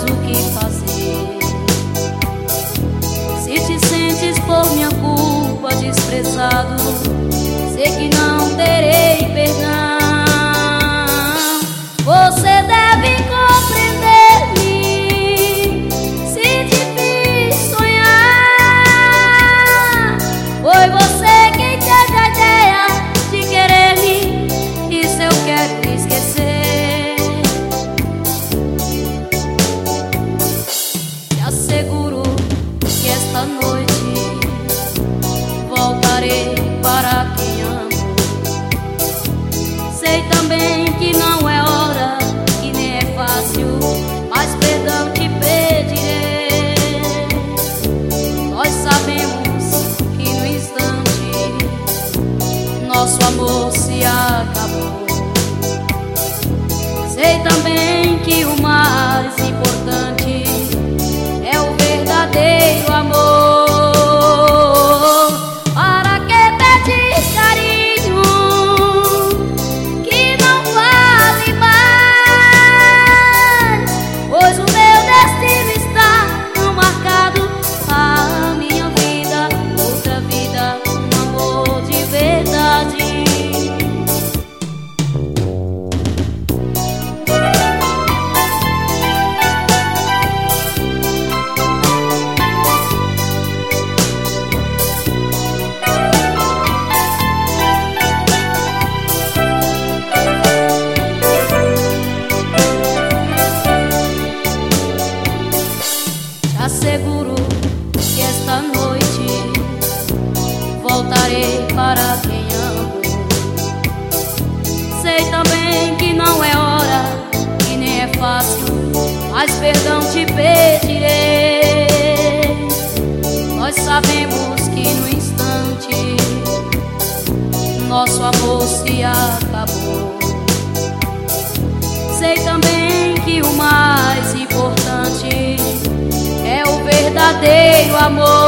o que fazer. Se te sentes por minha culpa desprezado, sei que não terei perdão. Você deve compreender-me se te fiz sonhar. Foi você quem teve a ideia de querer-me, isso eu quero esquecer. Te asseguro que esta noite voltarei para quem amo. Sei também que não é hora, que nem é fácil, mas perdão te pedirei. Nós sabemos que no instante nosso amor se acabou. Sei também que o mais importante é o verdadeiro amor. Para que pedir carinho que não vale mais? Pois o meu destino está tão marcado. A minha vida, outra vida, um amor de verdade. Asseguro que esta noite voltarei para quem amo. Sei também que não é hora, que nem é fácil, mas perdão te pedirei. Nós sabemos que no instante nosso amor se acabou. Sei também que o mais importante é o verdadeiro amor.